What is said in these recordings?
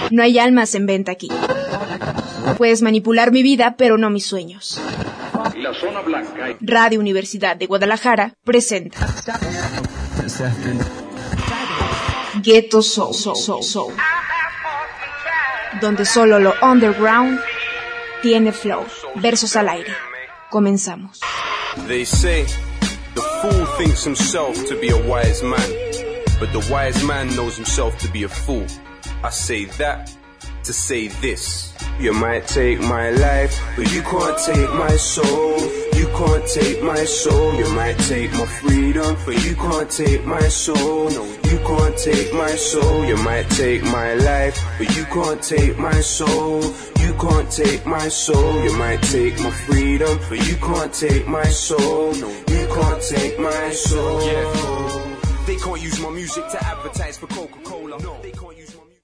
No hay almas en venta aquí. Puedes manipular mi vida, pero no mis sueños. La Zona Blanca. Radio Universidad de Guadalajara presenta Ghetto Soul, donde solo lo underground tiene flow. Versos al aire. Comenzamos. They say the fool thinks himself to be a wise man, but the wise man knows himself to be a fool. I say that to say this. You might take my life, but you can't take my soul. You can't take my soul. You might take my freedom, but you can't take my soul. No, you can't take my soul. You might take my life, but you can't take my soul. You can't take my soul. You might take my freedom, but you can't take my soul. No, you can't take my soul. Yeah. They can't use my music to advertise for Coca-Cola. No, they can't use my music.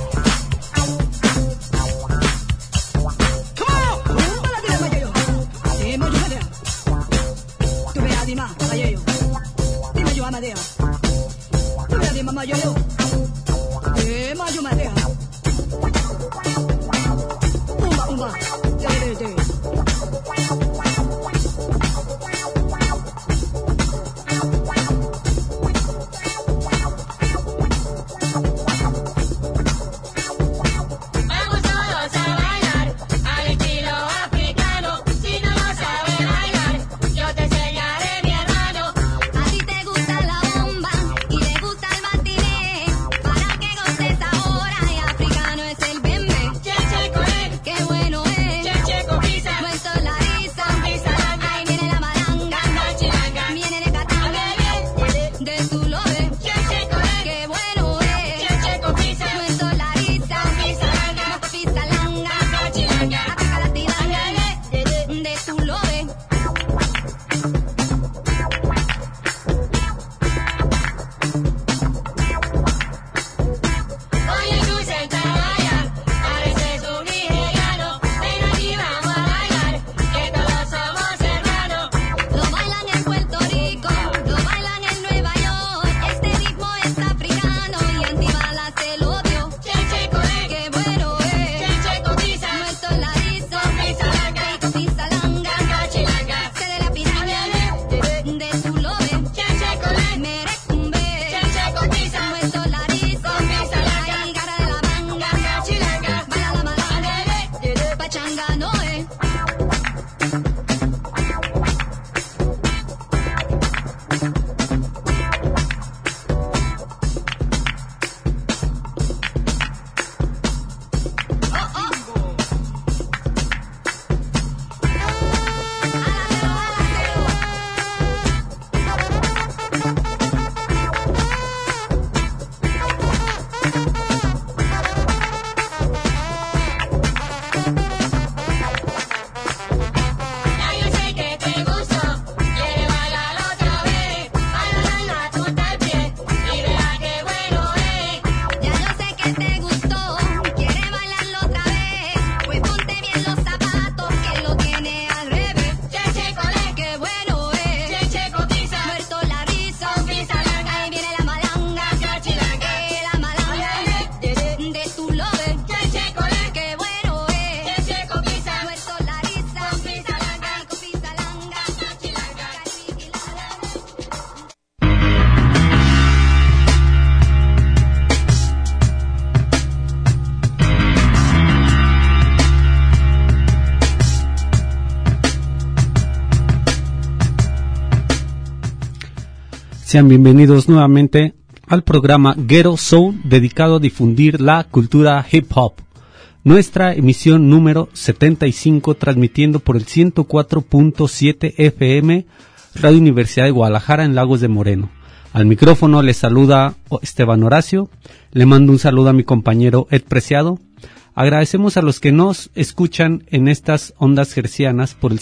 Sean bienvenidos nuevamente al programa Ghetto Soul, dedicado a difundir la cultura hip hop. Nuestra emisión número 75, transmitiendo por el 104.7 FM, Radio Universidad de Guadalajara en Lagos de Moreno. Al micrófono les saluda Esteban Horacio, le mando un saludo a mi compañero Ed Preciado. Agradecemos a los que nos escuchan en estas ondas hercianas por el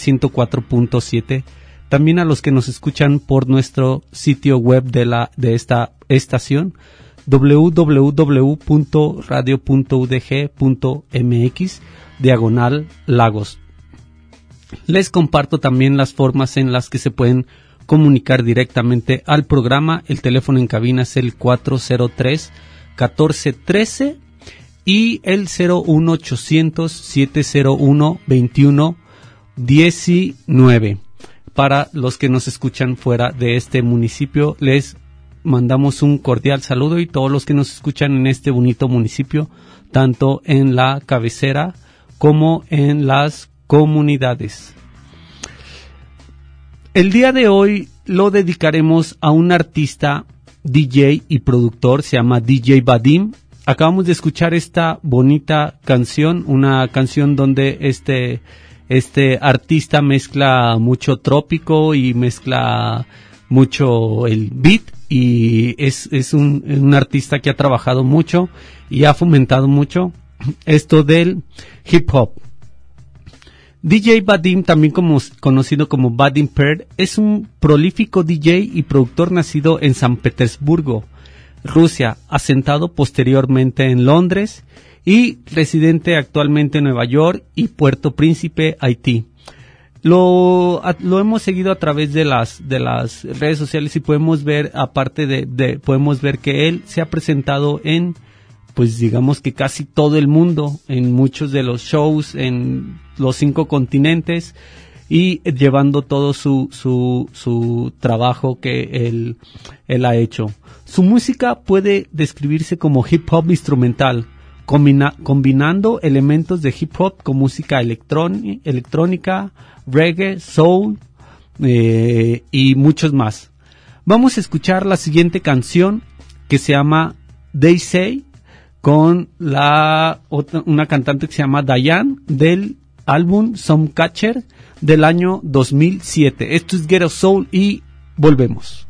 104.7, también a los que nos escuchan por nuestro sitio web de esta estación, www.radio.udg.mx/Lagos. Les comparto también las formas en las que se pueden comunicar directamente al programa. El teléfono en cabina es el 403-1413 y el 01800-701-2119. Para los que nos escuchan fuera de este municipio, les mandamos un cordial saludo, y todos los que nos escuchan en este bonito municipio, tanto en la cabecera como en las comunidades. El día de hoy lo dedicaremos a un artista, DJ y productor, se llama DJ Vadim. Acabamos de escuchar esta bonita canción, una canción donde este artista mezcla mucho trópico y mezcla mucho el beat, y es un artista que ha trabajado mucho y ha fomentado mucho esto del hip hop. DJ Vadim, también conocido como Vadim Per, es un prolífico DJ y productor nacido en San Petersburgo, Rusia, asentado posteriormente en Londres y residente actualmente en Nueva York y Puerto Príncipe, Haití. Lo hemos seguido a través de las redes sociales, y podemos ver, podemos ver que él se ha presentado en, pues digamos que casi todo el mundo, en muchos de los shows en los 5 continentes, y llevando todo su trabajo que él ha hecho. Su música puede describirse como hip hop instrumental, combinando elementos de hip hop con música electrónica, reggae, soul y muchos más. Vamos a escuchar la siguiente canción, que se llama They Say, con una cantante que se llama Diane, del álbum Somecatcher del año 2007. Esto es Ghetto Soul y volvemos.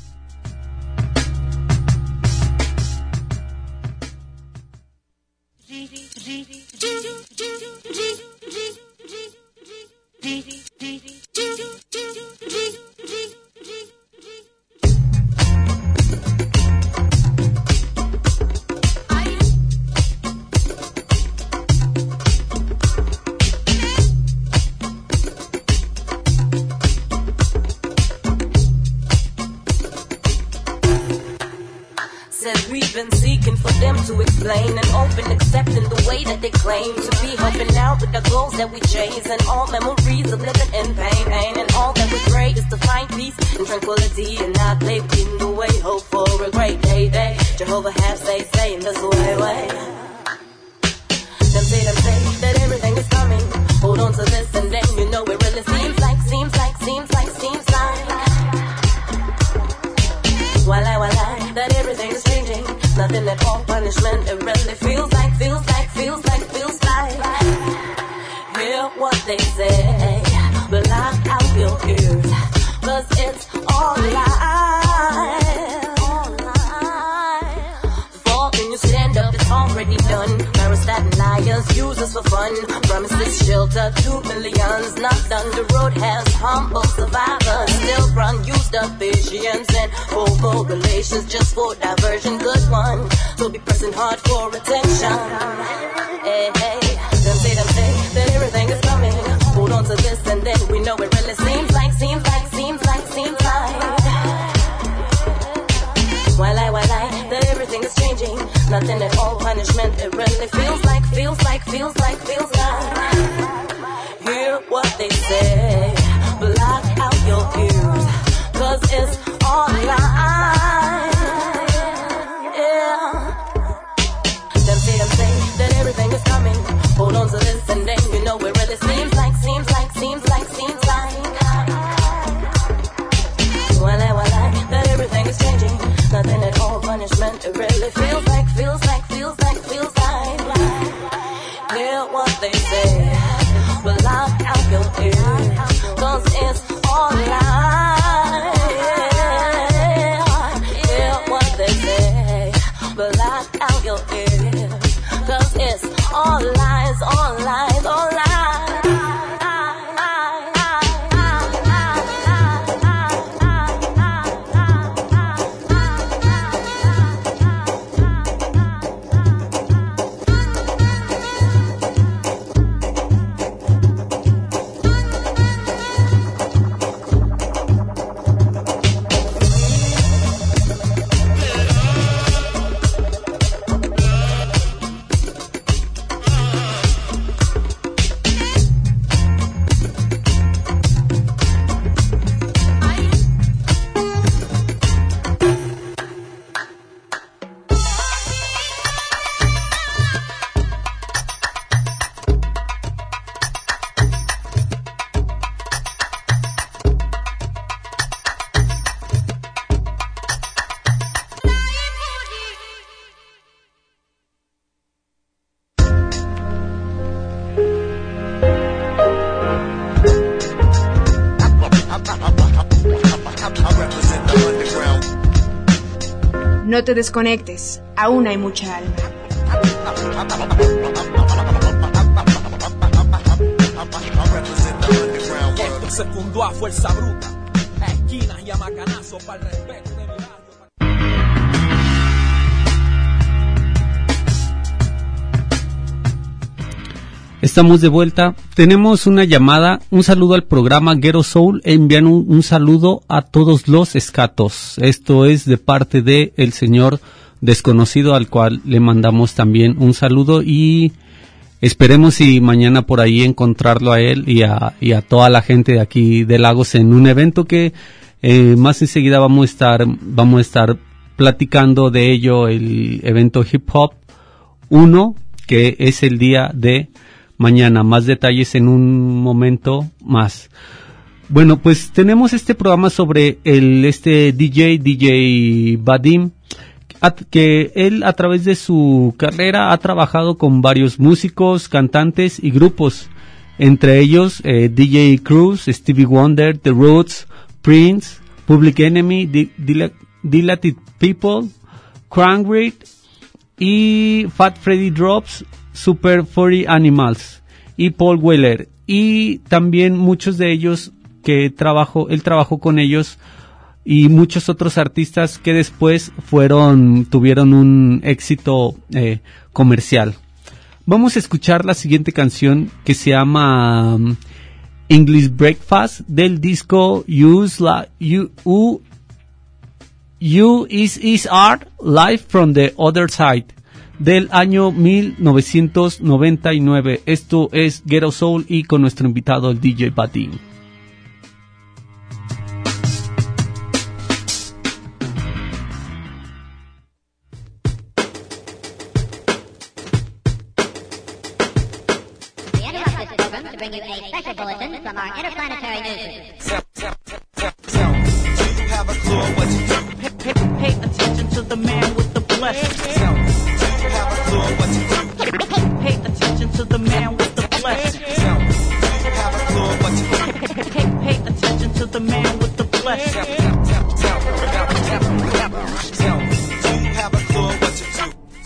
To explain and open, accepting the way that they claim to be, helping out with the goals that we chase, and all memories of living in pain, and all that we pray is to find peace and tranquility, and not live in the way, hope for a great day. They Jehovah have say in this way. Them say that everything is coming. Hold on to this, and then you know it really seems like. While that everything is changing. Nothing at all punishment, it really feels like. Hear what they say, but lock out your ears, 'cause it's all lies. Fall when you stand up, it's already done. Parastat liars use us for fun. Promises shelter to millions, not done. The road has humble survivors, still run, used up patience and over relations just for diversion. Good one, so be pressing hard for attention. Hey, them say that everything is coming. Hold on to this, and then we know it really seems like. While I, that everything is changing. Nothing at all punishment, it really feels like. Hear what they say, block out your ears, 'cause it's all lies. Yeah. Them say that everything is coming. Hold on to this, and then you know it really seems like. While I, that everything is changing. Nothing at all punishment, it really feels like. Hear what they say, but lock out your ears, 'cause it's all lies. Hear what they say, but lock out your ears, 'cause it's all lies, all lies, all lies. No te desconectes, aún hay mucha alma. Se fundó a fuerza bruta, a esquinas y a macanazo para el respeto de mi barrio. Estamos de vuelta. Tenemos una llamada. Un saludo al programa Ghetto Soul. Envían un saludo a todos los escatos. Esto es de parte de el señor desconocido, al cual le mandamos también un saludo y esperemos si mañana por ahí encontrarlo a él y a toda la gente de aquí de Lagos en un evento que más enseguida vamos a estar platicando de ello, el evento Hip Hop 1, que es el día de mañana. Más detalles en un momento más. Bueno, pues tenemos este programa sobre este DJ Vadim, que él a través de su carrera ha trabajado con varios músicos, cantantes y grupos, entre ellos DJ Cruz, Stevie Wonder, The Roots, Prince, Public Enemy, Dilated People, Crankgrid y Fat Freddy Drops, Super Furry Animals y Paul Weller, y también muchos de ellos que él trabajó con ellos y muchos otros artistas que después tuvieron un éxito comercial. Vamos a escuchar la siguiente canción que se llama English Breakfast del disco You Is Art Live from the Other Side del año 1999. Esto es Ghetto Soul y con nuestro invitado el DJ Vadim. Bring you a special bulletin from our interplanetary news. Do you have a clue what you do? Pay attention to the man with the blessing. Do you have a clue what you do? Pay attention to the man with the blessing. Do you have a clue what you do? Pay attention to the man with the blessing. Do you have a clue what you do?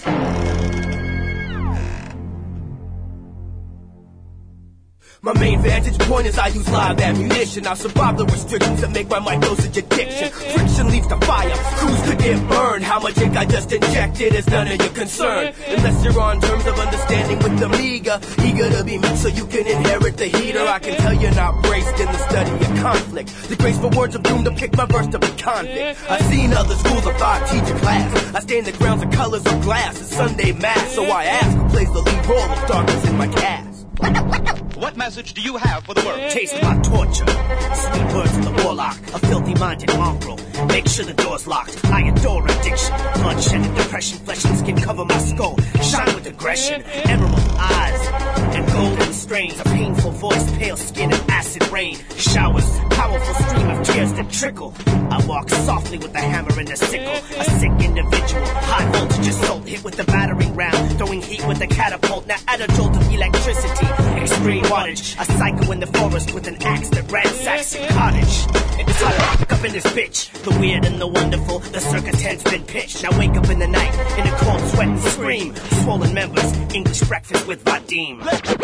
My main vantage point is I use live ammunition. I survive the restrictions that make my mic dosage addiction. Friction leads to fire, crews could get burned. How much ink I just injected is none of your concern. Unless you're on terms of understanding with the eager to be me so you can inherit the heater. I can tell you're not braced in the study of conflict. The graceful words of doom to pick my verse to be convict. I've seen other schools of thought teach a class. I stay in the grounds of colors of glass. It's Sunday mass, so I ask who plays the lead role of darkness in my cast. What message do you have for the world? Taste my torture. Sweet words of the warlock, a filthy-minded mongrel. Make sure the door's locked. I adore addiction. Bloodshed and depression, flesh and skin cover my skull. Shine with aggression, emerald eyes and golden strains. A painful voice, pale skin and acid rain. Showers, powerful stream of tears that trickle. I walk softly with the hammer and the sickle. A sick individual, high voltage assault. Hit with the battering round, throwing heat with the catapult. Now add a jolt of electricity. Extreme wattage, a psycho in the forest with an axe that ransacks a cottage. It's hot rock up in this bitch, the weird and the wonderful, the circus tent's been pitched. Now wake up in the night, in a cold sweat and scream. Swollen members, English breakfast with Vadim.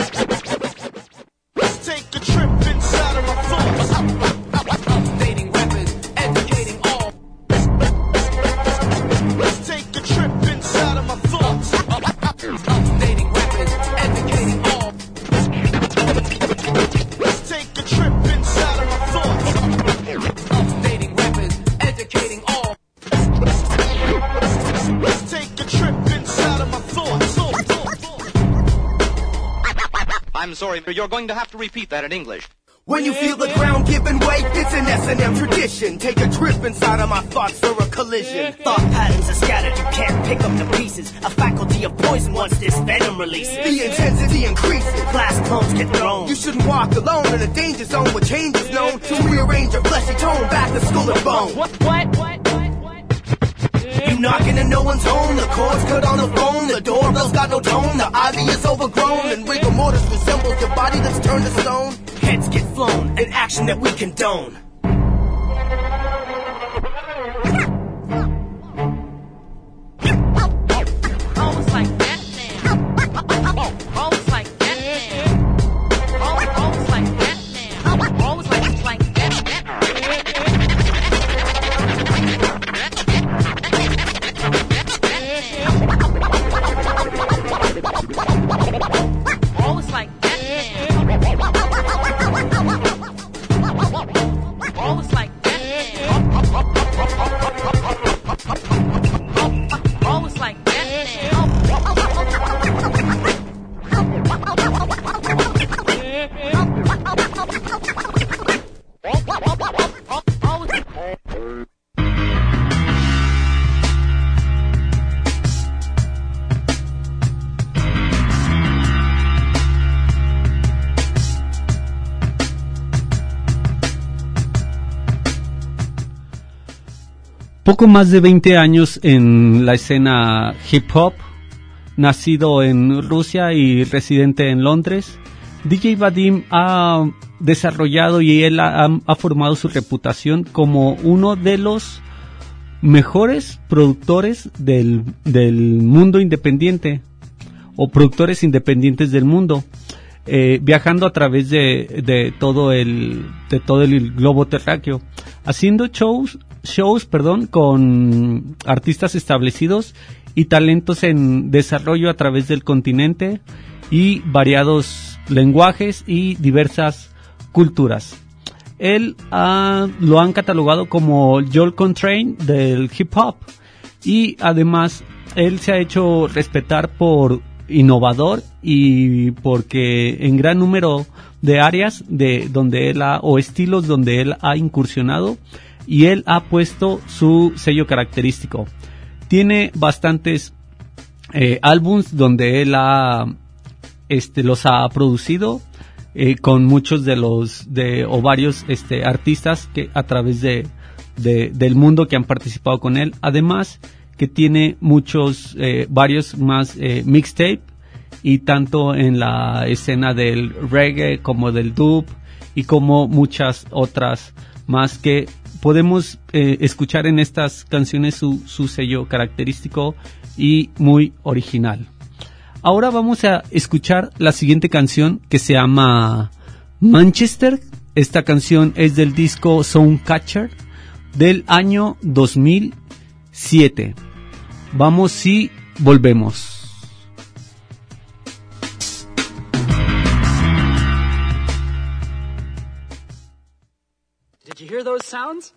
Let's take a trip inside of my thoughts. Updating rappers, educating all. Let's take a trip inside of my thoughts. Updating rappers, educating all. Let's take a trip inside of my thoughts. Updating rappers, educating all. Let's take a trip inside of my thoughts. I'm sorry, but you're going to have to repeat that in English. When you feel the ground giving way, it's an S&M tradition. Take a trip inside of my thoughts for a collision. Thought patterns are scattered, you can't pick up the pieces. A faculty of poison once this venom releases. The intensity increases, glass clones get thrown. You shouldn't walk alone in a danger zone where change is known to rearrange your fleshy tone back to skull and bone. What? You knocking and no one's home. The cord's cut on the phone. The doorbell's got no tone. The ivy is overgrown. And rigor mortis resembles your body that's turned to stone. Heads get flown. An action that we condone. poco más de 20 años en la escena hip hop, nacido en Rusia y residente en Londres. DJ Vadim ha desarrollado y él ha formado su reputación como uno de los mejores productores del mundo independiente, o productores independientes del mundo, viajando a través de todo el globo terráqueo, haciendo shows con artistas establecidos y talentos en desarrollo a través del continente, y variados lenguajes y diversas culturas. Él lo han catalogado como Joel Coltrane del hip hop, y además él se ha hecho respetar por innovador y porque en gran número de áreas de donde él o estilos donde él ha incursionado, y él ha puesto su sello característico. Tiene bastantes álbums donde él los ha producido, con muchos o varios artistas que a través del mundo que han participado con él. Además que tiene varios más mixtape, y tanto en la escena del reggae como del dub, y como muchas otras más que podemos escuchar en estas canciones su sello característico y muy original. Ahora vamos a escuchar la siguiente canción, que se llama Manchester. Esta canción es del disco Soundcatcher del año 2007. Vamos y volvemos. Did you hear those sounds?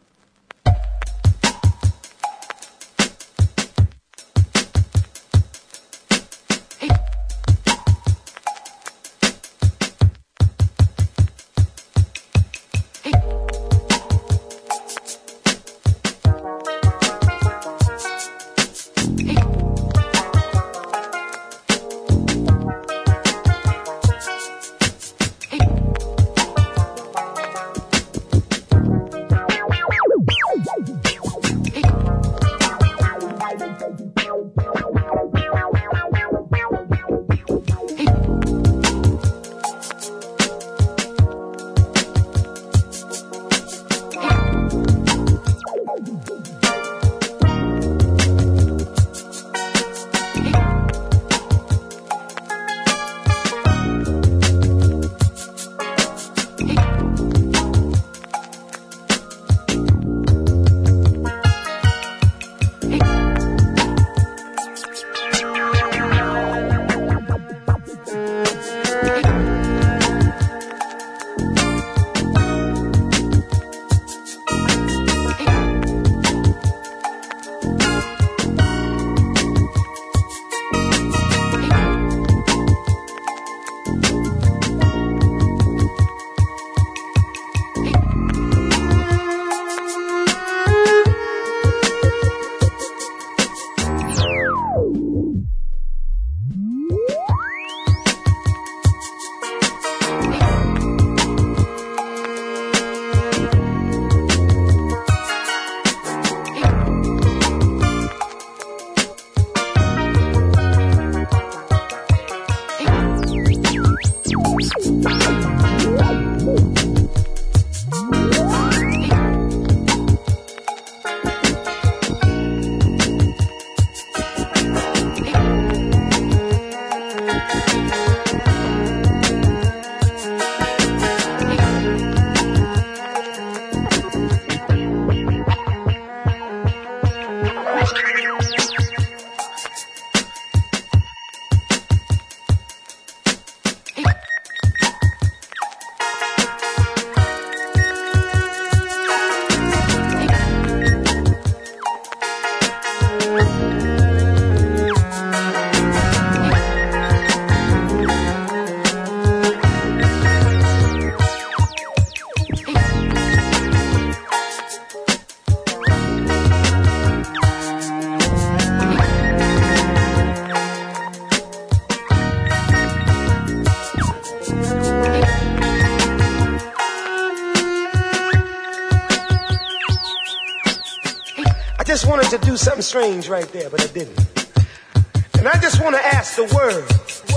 just wanted to do something strange right there, but I didn't. And I just want to ask the word.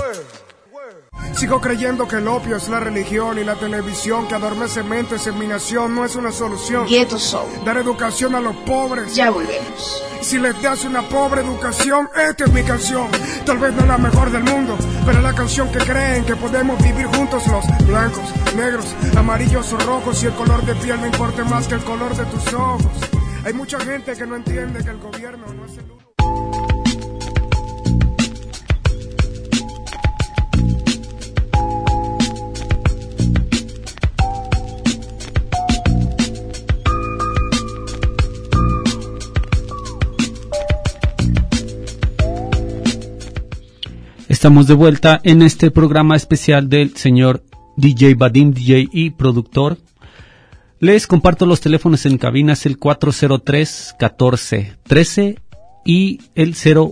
Sigo creyendo que el opio es la religión y la televisión que adormece mentes en mi nación no es una solución. Ghetto Soul. Dar educación a los pobres. Ya volvemos. Si les das una pobre educación, esta es mi canción. Tal vez no la mejor del mundo, pero la canción que creen que podemos vivir juntos los blancos, negros, amarillos o rojos, y el color de piel no importa más que el color de tus ojos. Hay mucha gente que no entiende que el gobierno no es el único. Estamos de vuelta en este programa especial del señor DJ Vadim, DJ y productor. Les comparto los teléfonos en cabina, es el 403-1413 y el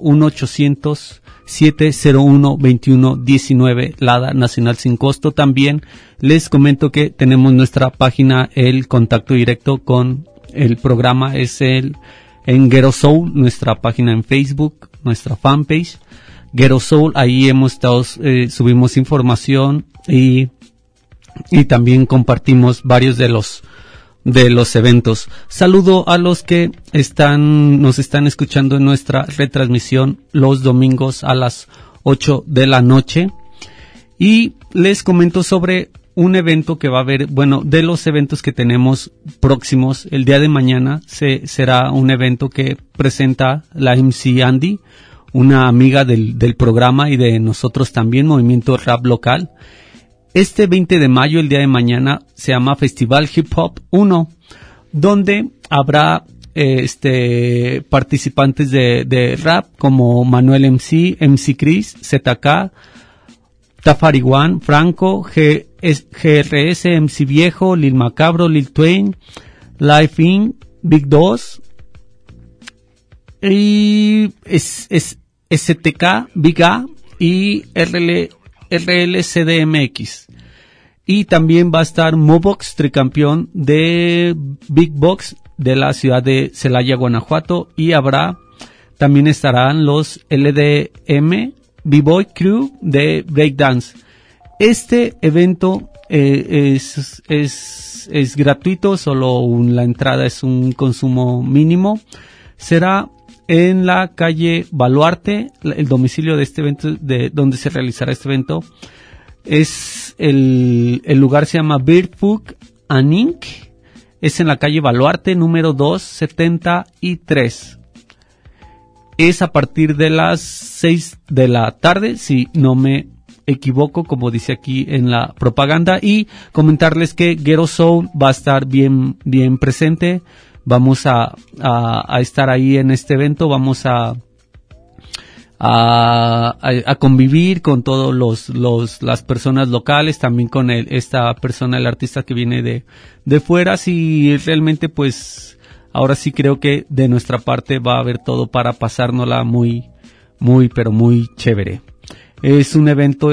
01800-701-2119, Lada Nacional sin costo. También les comento que tenemos nuestra página, el contacto directo con el programa es en Ghetto Soul, nuestra página en Facebook, nuestra fanpage. Ghetto Soul, ahí hemos estado, subimos información y también compartimos varios de los eventos. Saludo a los que nos están escuchando en nuestra retransmisión los domingos a las 8 de la noche. Y les comento sobre un evento que va a haber, bueno, de los eventos que tenemos próximos. El día de mañana será un evento que presenta la MC Andy, una amiga del programa y de nosotros también, Movimiento Rap Local. Este 20 de mayo, el día de mañana, se llama Festival Hip Hop 1, donde habrá participantes de rap como Manuel MC, MC Chris, ZK, Tafari One, Franco, GRS, MC Viejo, Lil Macabro, Lil Twain, Life In, Big 2, y STK, Big A y RLCDMX. Y también va a estar Mobox, tricampeón de Big Box de la ciudad de Celaya, Guanajuato. Y también estarán los LDM B-Boy Crew de Breakdance. Este evento es gratuito, solo la entrada es un consumo mínimo. Será en la calle Baluarte, el domicilio de este evento, de donde se realizará este evento. El lugar se llama Birdfoot and Inc. Es en la calle Baluarte, número 273. Es a partir de las 6 de la tarde, si no me equivoco, como dice aquí en la propaganda. Y comentarles que Ghetto Soul va a estar bien presente. Vamos a estar ahí en este evento, vamos a convivir con todos las personas locales, también con esta persona, el artista que viene de fuera. Si realmente, pues, ahora sí creo que de nuestra parte va a haber todo para pasárnosla muy, pero muy chévere. Es un evento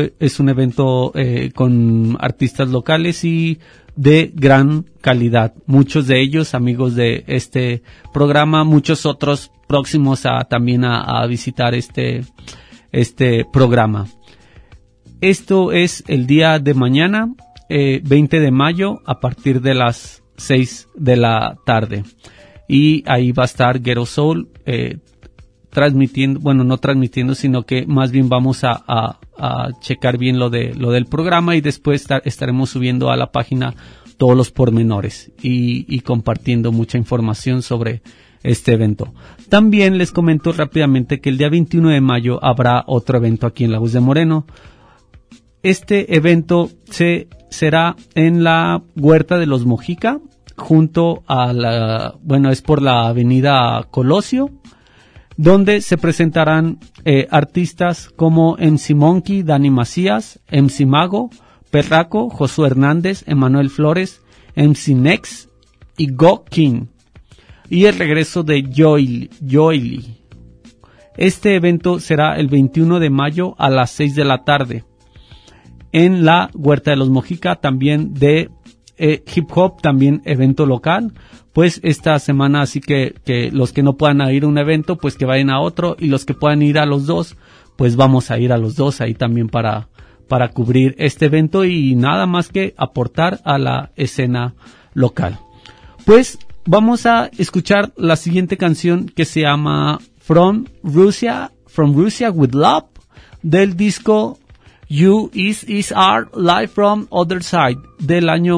con artistas locales y de gran calidad. Muchos de ellos amigos de este programa, muchos otros próximos también a visitar este programa. Esto es el día de mañana, 20 de mayo, a partir de las 6 de la tarde. Y ahí va a estar Ghetto Soul, transmitiendo, bueno, no transmitiendo, sino que más bien vamos a checar bien lo del programa, y después estaremos subiendo a la página todos los pormenores y compartiendo mucha información sobre este evento. También les comento rápidamente que el día 21 de mayo habrá otro evento aquí en Lagos de Moreno. Este evento será en la Huerta de los Mojica, junto a es por la avenida Colosio, donde se presentarán artistas como MC Monkey, Dani Macías, MC Mago, Perraco, Josué Hernández, Emanuel Flores, MC Nex y Go King. Y el regreso de Joily. Este evento será el 21 de mayo a las 6 de la tarde en la Huerta de los Mojica, también de Hip Hop, también evento local. Pues esta semana, así que los que no puedan ir a un evento, pues que vayan a otro, y los que puedan ir a los dos, pues vamos a ir a los dos ahí también para cubrir este evento y nada más que aportar a la escena local. Pues vamos a escuchar la siguiente canción que se llama From Russia with Love, del disco You Is Art Live from Other Side del año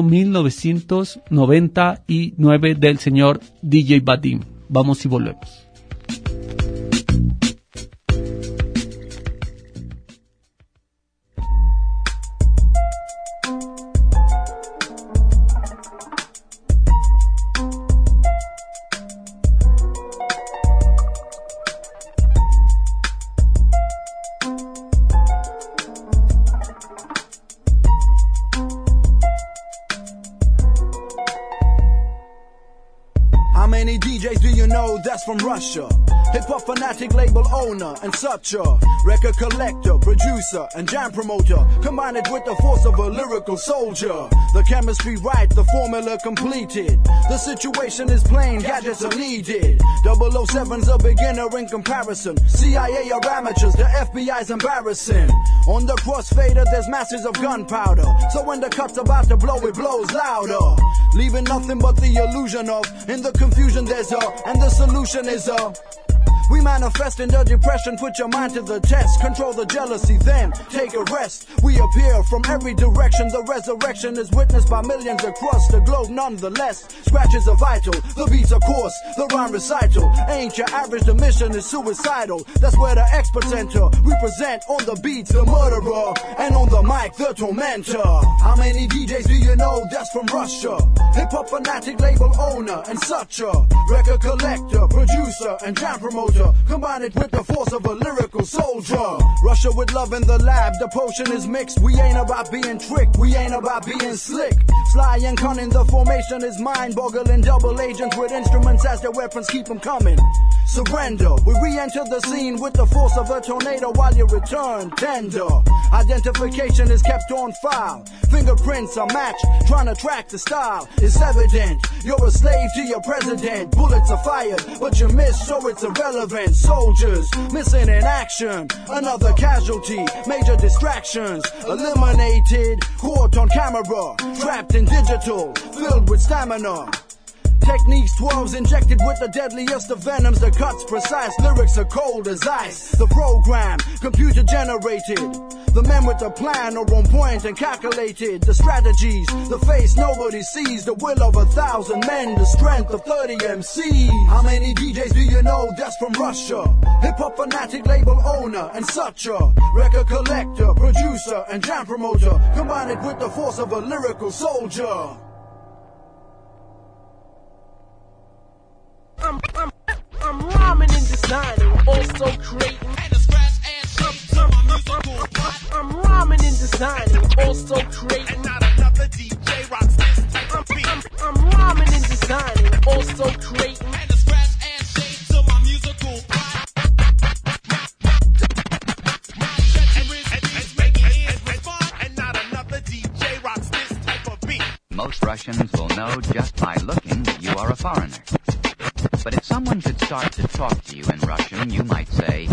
1999 del señor DJ Vadim. Vamos y volvemos. That's from Russia. Hip-hop fanatic, label owner and such a record collector, producer and jam promoter. Combine it with the force of a lyrical soldier. The chemistry right, the formula completed. The situation is plain, gadgets are needed. 007's a beginner in comparison. CIA are amateurs, the FBI's embarrassing. On the crossfader there's masses of gunpowder. So when the cut's about to blow, it blows louder. Leaving nothing but the illusion of. In the confusion there's a, and the solution is a. We manifest in the depression, put your mind to the test. Control the jealousy, then take a rest. We appear from every direction. The resurrection is witnessed by millions across the globe nonetheless. Scratches are vital, the beats are coarse, the rhyme recital ain't your average, the mission is suicidal. That's where the experts enter. We present on the beats the murderer, and on the mic the tormentor. How many DJs do you know that's from Russia? Hip-hop fanatic, label owner and such a record collector, producer and jam promoter. Combine it with the force of a lyrical soldier. Russia with love in the lab, the potion is mixed. We ain't about being tricked, we ain't about being slick. Sly and cunning, the formation is mind-boggling. Double agents with instruments as their weapons keep them coming. Surrender, we re-enter the scene with the force of a tornado while you return tender. Identification is kept on file. Fingerprints are matched, trying to track the style. It's evident, you're a slave to your president. Bullets are fired, but you miss, so it's irrelevant. Soldiers missing in action, another casualty, major distractions eliminated, caught on camera, trapped in digital, filled with stamina. Techniques 12s injected with the deadliest of venoms. The cuts precise, lyrics are cold as ice. The program, computer generated. The men with the plan are on point and calculated. The strategies, the face nobody sees. The will of 1,000 men, the strength of 30 MCs. How many DJs do you know that's from Russia? Hip-hop fanatic, label owner and such a record collector, producer and jam promoter. Combine it with the force of a lyrical soldier. I'm rhyming and designing, also creating. I'm rhyming and designing, also creating. Not another DJ rocks this type of beat. I'm rhyming and designing, also creating. And the scratch and shade to my musical pride. My treachery is making it fun. And not another DJ rocks this type of beat. Most Russians will know just by looking that you are a foreigner. But if someone should start to talk to you in Russian, you might say,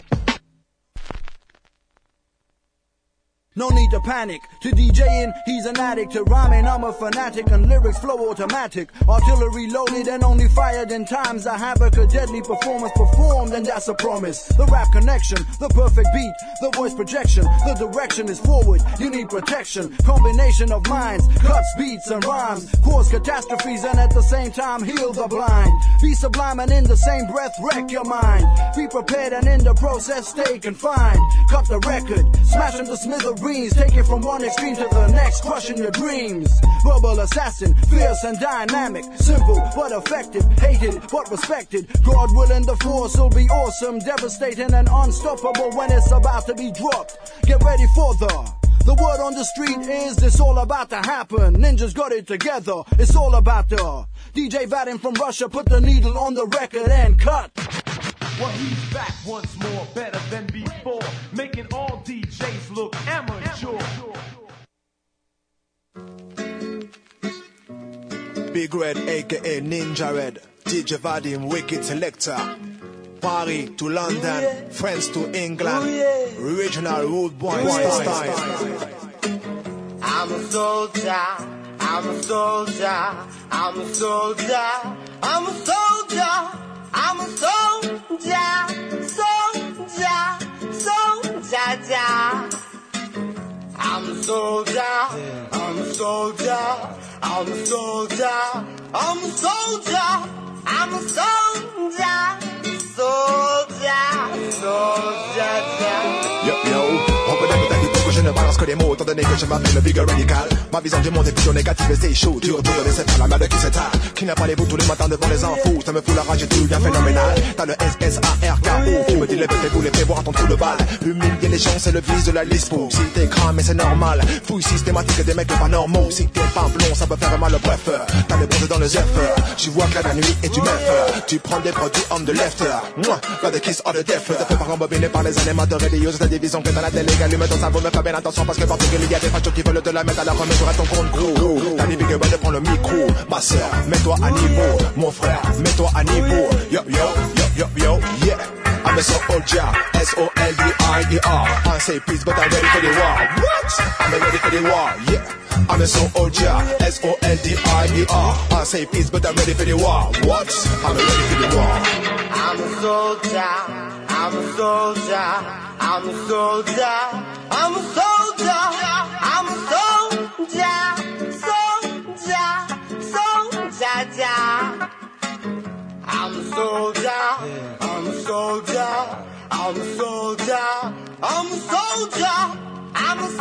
no need to panic. To DJing, he's an addict. To rhyming, I'm a fanatic. And lyrics flow automatic. Artillery loaded and only fired in times. A havoc, a deadly performance performed, and that's a promise. The rap connection, the perfect beat, the voice projection. The direction is forward, you need protection. Combination of minds, cuts, beats, and rhymes. Cause catastrophes and at the same time heal the blind. Be sublime and in the same breath wreck your mind. Be prepared and in the process stay confined. Cut the record, smash into smithereens. Take it from one extreme to the next, crushing your dreams. Verbal assassin, fierce and dynamic. Simple but effective, hated but respected. God willing, the force will be awesome, devastating and unstoppable when it's about to be dropped. Get ready for the word on the street is this all about to happen. Ninjas got it together, it's all about the DJ Vadim from Russia. Put the needle on the record and cut. Well, he's back once more, better than before, making all DJs look amateur. Big Red, aka Ninja Red, DJ Vadim, Wicked Selector. Paris to London, France to England, original rude boy style. I'm a soldier, I'm a soldier, I'm a soldier, I'm a soldier, I'm a soldier, soldier, soldier. I'm a soldier, I'm a soldier, I'm a soldier, I'm a soldier, I'm a soldier, soldier. Yo, on peut d'habiter que je ne balance que des mots, étant donné que je m'appelle le big radical. Ma vision du monde est plutôt négative et c'est chaud. Dur de laisser faire la merde qui s'étale. Qui n'a pas les bouts tous les matins devant les infos. Ça me fout la rage et tout devient phénoménal. T'as le SSARKO qui me dit les bêtes et vous les fais voir à ton trou de balle. Humilier les gens, c'est le vice de la lispo. Si t'es cramé, c'est normal. Fouille systématique des mecs pas normaux. Si t'es pas blond, ça peut faire mal, bref. T'as les bronzes dans le zef. Tu vois que la nuit et tu meuf. Tu prends des produits hommes de left. Moi, got the kiss of the deaf. Te fais pas rembobiné par les animateurs religieux. C'est la division que dans la télé. Allume ton cerveau, me fais bien attention parce que partout il y a des fachos qui veulent te la mettre à la remise. Tu restes ton compte gros. T'as dit big boy de prendre le micro. Ma soeur, mets-toi à niveau. Mon frère, mets-toi à niveau. Yo, yeah. I'm a soldier, S-O-L-D-I-E-R. I say peace, but I'm ready for the war. What? I'm ready for the war, yeah. I'm a soldier, S-O-L-D-I-E-R. I say peace, but I'm ready for the war. What? I'm ready for the war. I'm a soldier, I'm a soldier, I'm a soldier, I'm a soldier, I'm a soldier, soldier. I'm a soldier, I'm a soldier, I'm a soldier, I'm a soldier, I'm a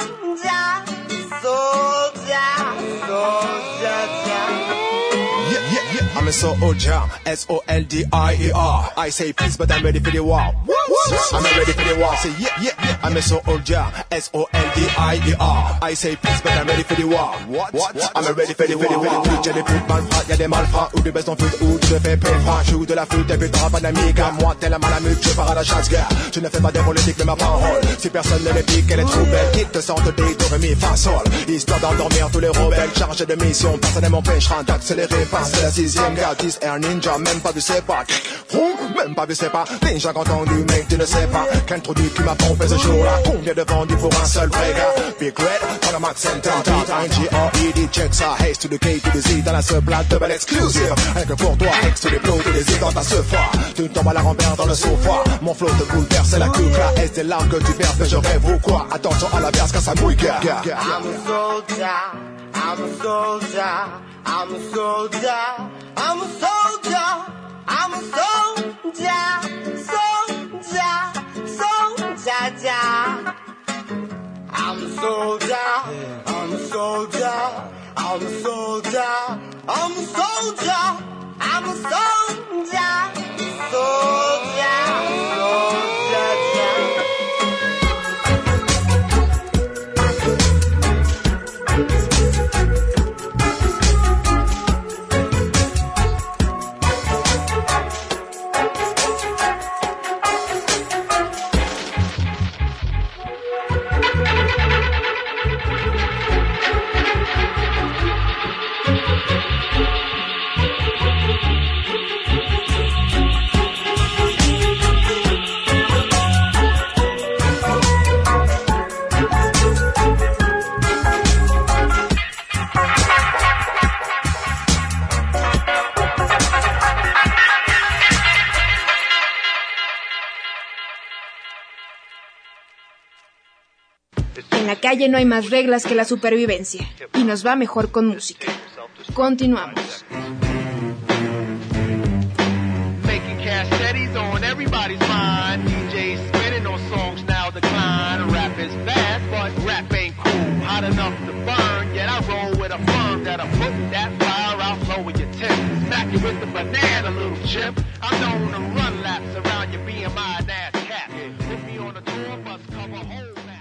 soldier, soldier. Yeah, I'm a soldier, S-O-L-D-I-E-R. I say peace, but I'm ready for the war. What? I'm ready for the war. Say yeah. I'm a soldier, S-O-L-D-I-E-R. I say peace, but I'm ready for the war. What? I'm ready for the war. Y'a des putes malfrats, y'a des malfrats, ou des baisses en flûte, ou tu te fais péfra. Joue de la flûte et puis t'auras pas d'amis, car moi, t'es la malamute, je pars à la chasse, gars. Je ne fais pas des politiques, mais ma parole. Si personne ne les pique, elle est trop belle. Ils te sentent des do, ré, mi, fa, sol. Histoire d'endormir tous les rebelles, chargés de mission. Personne ne m'empêchera d'accélérer, passer la 6ème gars, 10 Air Ninja, même pas vu c'est pas. Même pas vu c'est pas. Ninja entendu, mec, tu ne sais pas. Quel trou du qui m'a pompé ce jour-là. Combien de vendus pour un seul vrai gars. Big Red, dans le Max Center, T-I-G-R-E-D, check ça. Haze to the K to the Z, dans la seule plate, double exclusive. Rien que pour toi, X to the blow to the Z dans ta sefa. Tu tombes à la rempère dans le sofa. Mon flow te bouleverse, c'est la coupe là. Est-ce des larmes que tu perds, mais je rêve ou quoi? Attention à la verse, car ça mouille, gars. I'm a soldier, I'm a soldier, I'm a soldier, I'm a soldier, I'm a soldier, soldier. I'm a soldier, I'm a soldier, I'm a soldier, I'm a soldier, I'm a soldier, soldier. En la calle no hay más reglas que la supervivencia, y nos va mejor con música. Continuamos. Making cash steadies on everybody's mind. DJs spinning on songs now decline. Rap is fast, but rap ain't cool. Hot enough to burn, yet I roll with a firm that'll put that fire out low in your tent. Smack you with the banana, little chimp. I'm known to run laps around your BMI and ass cat. Put me on a tour bus, cover whole map.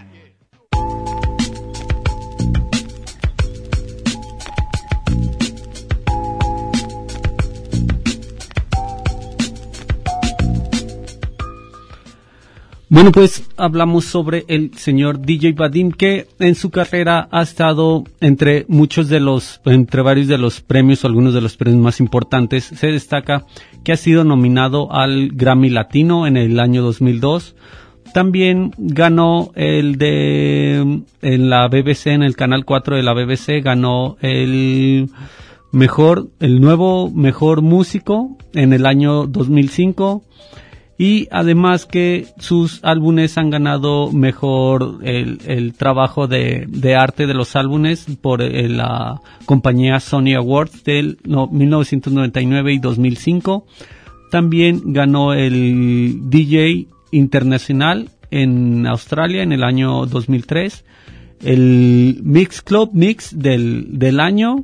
Bueno, pues hablamos sobre el señor DJ Vadim, que en su carrera ha estado entre varios de los premios, algunos de los premios más importantes. Se destaca que ha sido nominado al Grammy Latino en el año 2002. También ganó en la BBC, en el canal 4 de la BBC, ganó el nuevo mejor músico en el año 2005. Y además que sus álbumes han ganado mejor el trabajo de arte de los álbumes por la compañía Sony Awards del 1999 y 2005. También ganó el DJ Internacional en Australia en el año 2003. El Mix Club Mix del año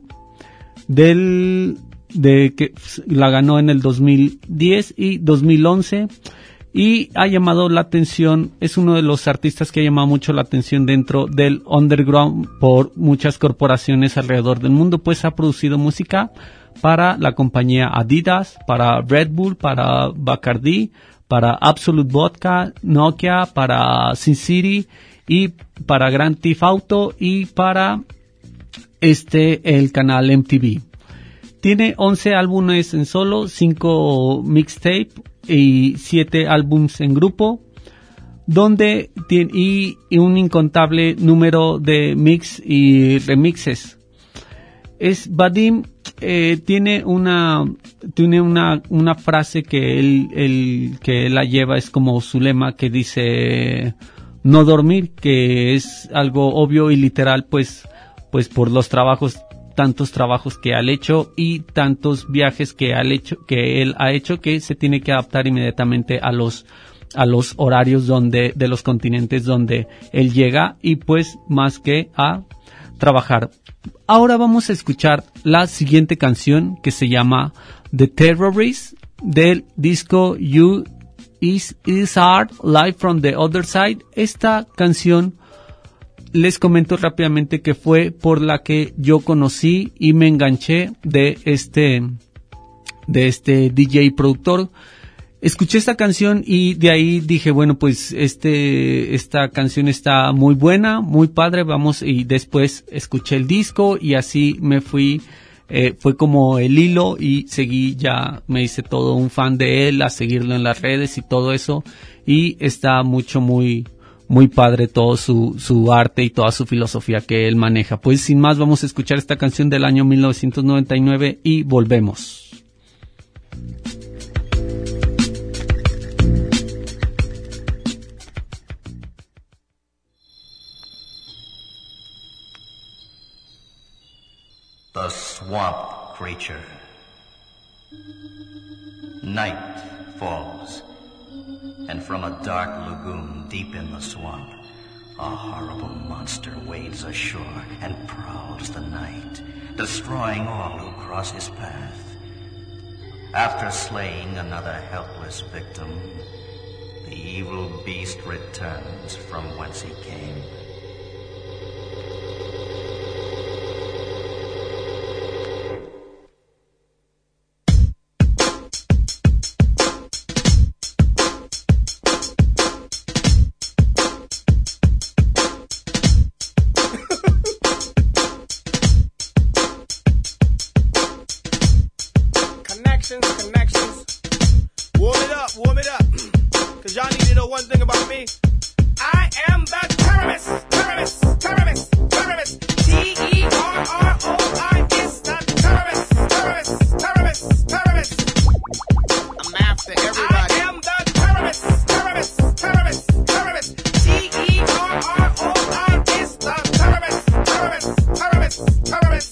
que la ganó en el 2010 y 2011, y ha llamado la atención, es uno de los artistas que ha llamado mucho la atención dentro del underground por muchas corporaciones alrededor del mundo, pues ha producido música para la compañía Adidas, para Red Bull, para Bacardi, para Absolut Vodka, Nokia, para Sin City y para Grand Theft Auto y para el canal MTV. Tiene 11 álbumes en solo, 5 mixtape y 7 álbumes en grupo, donde y un incontable número de mix y remixes. Vadim tiene una frase que él la lleva, es como su lema, que dice no dormir, que es algo obvio y literal, pues por los tantos trabajos que ha hecho y tantos viajes que él ha hecho, que se tiene que adaptar inmediatamente a los horarios de los continentes donde él llega, y pues más que a trabajar. Ahora vamos a escuchar la siguiente canción, que se llama The Terrorists, del disco You Is Hard, Live from the Other Side. Esta canción les comento rápidamente que fue por la que yo conocí y me enganché de este DJ productor. Escuché esta canción y de ahí dije, bueno, pues esta canción está muy buena, muy padre, vamos, y después escuché el disco y así me fui, fue como el hilo, y ya me hice todo un fan de él, a seguirlo en las redes y todo eso, y está muy padre todo su arte y toda su filosofía que él maneja. Pues sin más, vamos a escuchar esta canción del año 1999 y volvemos. The swamp creature. Night falls, and from a dark lagoon deep in the swamp, a horrible monster wades ashore and prowls the night, destroying all who cross his path. After slaying another helpless victim, the evil beast returns from whence he came. Connections. Warm it up. Cause y'all need to know one thing about me. I am the terrorist. T-E-R-R-O-I-S, the terrorist. I'm after everybody. I am the terrorist. T-E-R-R-O-I-S, the terrorist.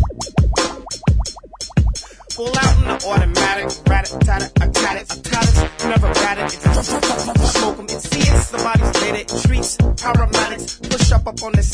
Full out in the automatic, rat-a-tat-a, I got it, never rat it, smoke them, it's somebody's laid it, streets, paramedics,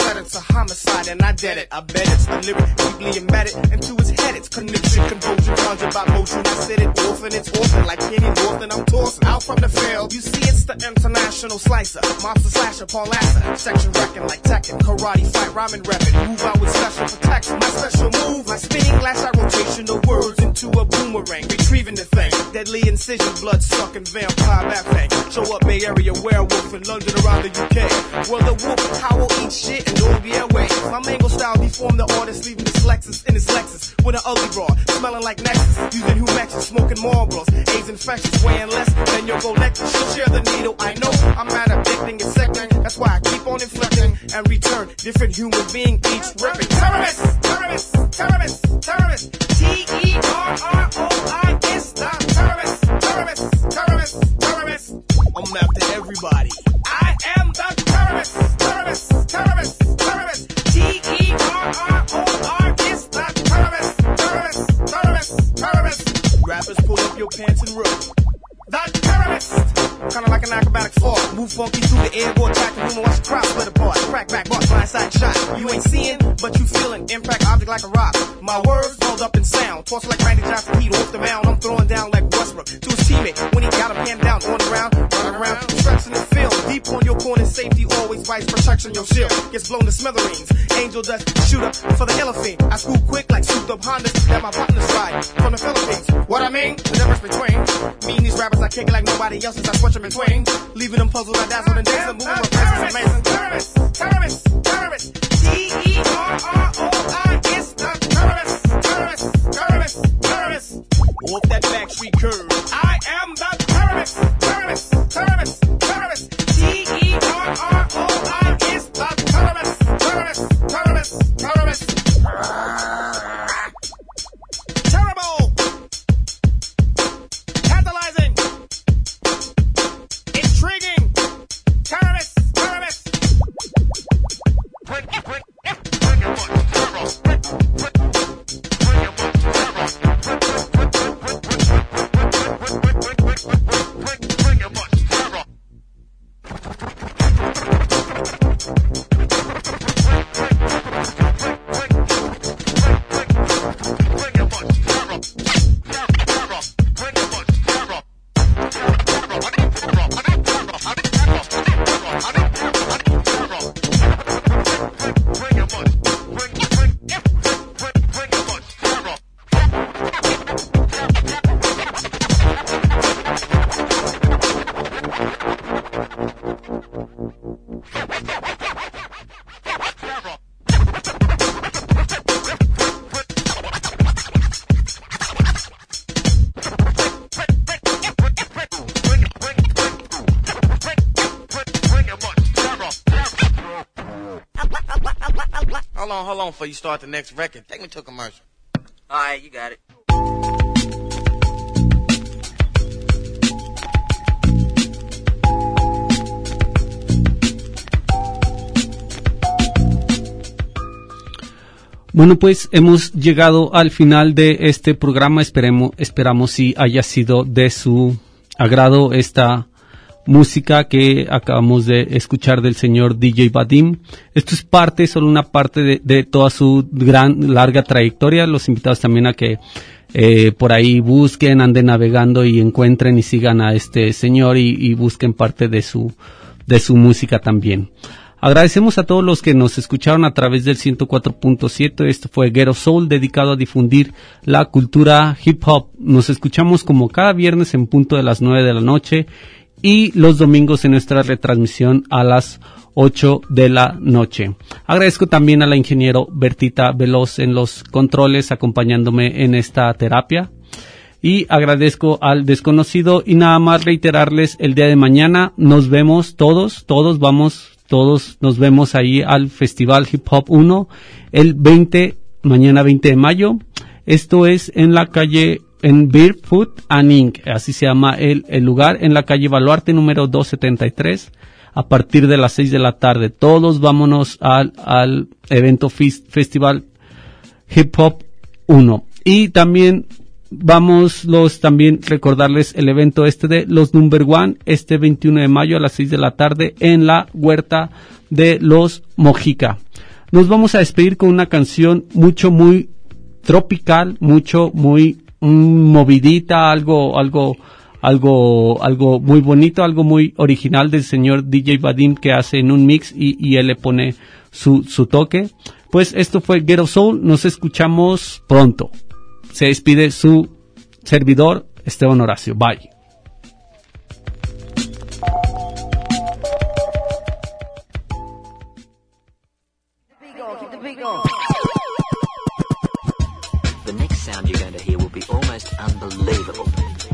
said it's a homicide and I did it. I bet it's a lyric deeply embedded into his head. It's connection, convulsion, conjured by motion. I said it often, it's often like Kenny Norton. I'm tossing out from the field. You see, it's the international slicer, monster slasher, Paul Lasser, section wrecking like Tekken, karate fight, rhyming rapping. Move out with special protection. My special move, my spinning lash out rotation of words into a boomerang, retrieving the thing. Deadly incision, blood sucking vampire bat thing. Show up Bay Area werewolf in London around the UK. Well, the wolf howl, eat shit, and don't be away. My mango style deformed the artist, leaving his Lexus in his Lexus with an ugly broad, smelling like Nexus, using Humexus, smoking Marlboros, AIDS infectious, weighing less than your Golexus. She'll share the needle, I know, I'm not addicting, it's second. That's why I keep on inflecting and return different human being each ripping. Terrorists, terrorists, terrorists, terrorists. T-E-R-R-O-I-S, the terrorists, terrorists, terrorists, terrorists. I'm after everybody. I am the terrorist, terrorist, terrorist, terrorist. T-E-R-R-O-R-S, the terrorist, terrorist, terrorist, terrorist. Rappers, pull up your pants and roll. The terrorist, kinda like an acrobatic fall. Move funky through the air, go attack the room and watch the crowd split apart. Crack back, boss, blindside shot. You ain't seeing, but you feeling. Impact object like a rock. My words rolled up in sound. Toss like Randy Johnson, heat off the mound. I'm throwing down like Westbrook to his teammate when he got him hand down on the ground, running around, stretching the field. Deep on your corner, safety always vice protection. Your shield gets blown to smithereens. Angel dust, shoot up for the elephant. I screw quick like souped up Hondas that my partners ride from the Philippines. What I mean, the difference between me and these rappers, I kick it like nobody else's. I switch them between, leaving them puzzled. I dazzle and dance and moving my faces amazing. Terrorists, terrorists, terrorists. T-E-R-R-O-I-S, the terrorists, terrorists, terrorists, terrorists. Off that backstreet curve, I am the terrorist, terrorist, terrorist, terrorist. T-E-R-R-O-I-S, the terrorist, terrorist, terrorist, terrorist. Terrible, tantalizing, intriguing, terrorists, terrorists. Hold on before you start the next record. Take me to a commercial. All right, you got it. Bueno, pues hemos llegado al final de este programa. Esperamos si haya sido de su agrado esta música que acabamos de escuchar del señor DJ Vadim. Esto es solo una parte de toda su larga trayectoria. Los invitados también a que por ahí busquen, anden navegando y encuentren y sigan a este señor y busquen parte de su música también. Agradecemos a todos los que nos escucharon a través del 104.7. Esto fue Ghetto Soul, dedicado a difundir la cultura hip hop. Nos escuchamos como cada viernes en punto de las 9 de la noche y los domingos en nuestra retransmisión a las 8 de la noche. Agradezco también a la ingeniero Bertita Veloz en los controles acompañándome en esta terapia. Y agradezco al desconocido y nada más reiterarles el día de mañana nos vemos todos nos vemos ahí al Festival Hip Hop 1 mañana 20 de mayo. Esto es en la calle en Barefoot and Inc., así se llama el lugar, en la calle Baluarte número 273, a partir de las 6 de la tarde. Todos vámonos al evento Festival Hip Hop 1. Y también también recordarles el evento de los Number One, 21 de mayo a las 6 de la tarde en la Huerta de los Mojica. Nos vamos a despedir con una canción muy tropical, muy movidita, algo muy bonito, algo muy original del señor DJ Vadim, que hace en un mix y él le pone su toque. Pues esto fue Ghetto Soul, nos escuchamos pronto. Se despide su servidor Esteban Horacio. Bye. The next sound you're going to hear will be almost unbelievable.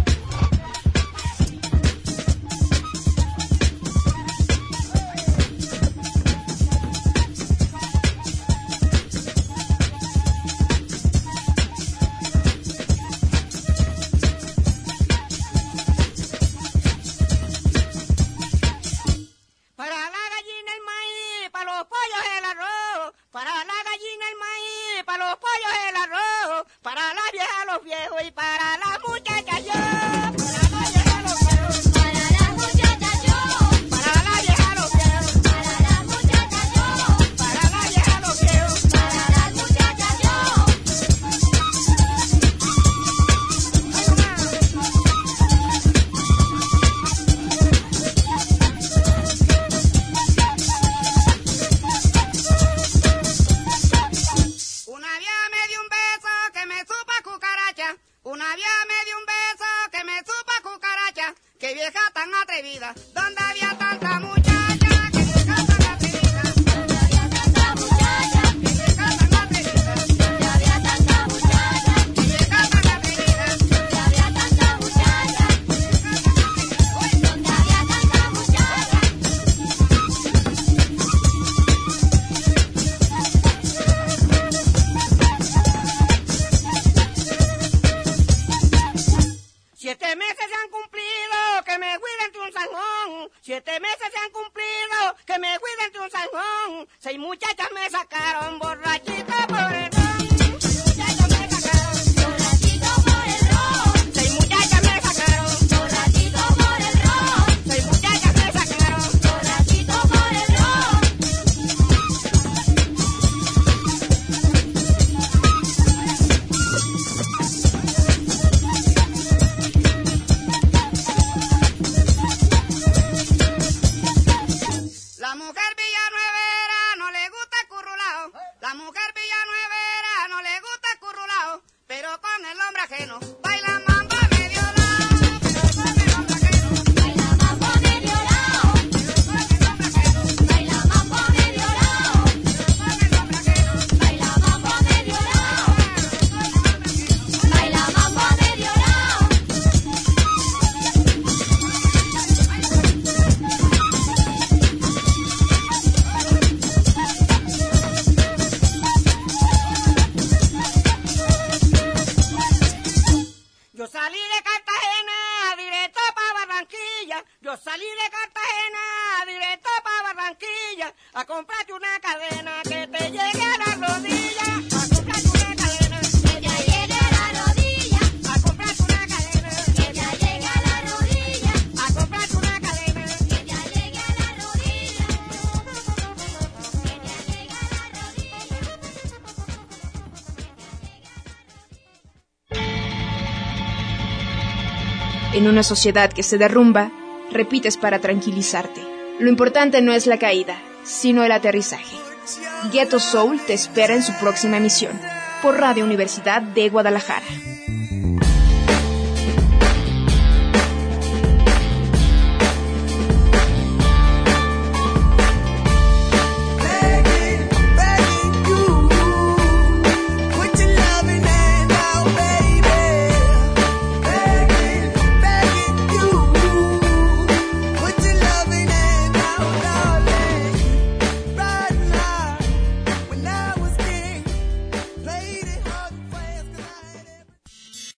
En una sociedad que se derrumba, repites para tranquilizarte. Lo importante no es la caída, sino el aterrizaje. Ghetto Soul te espera en su próxima emisión, por Radio Universidad de Guadalajara.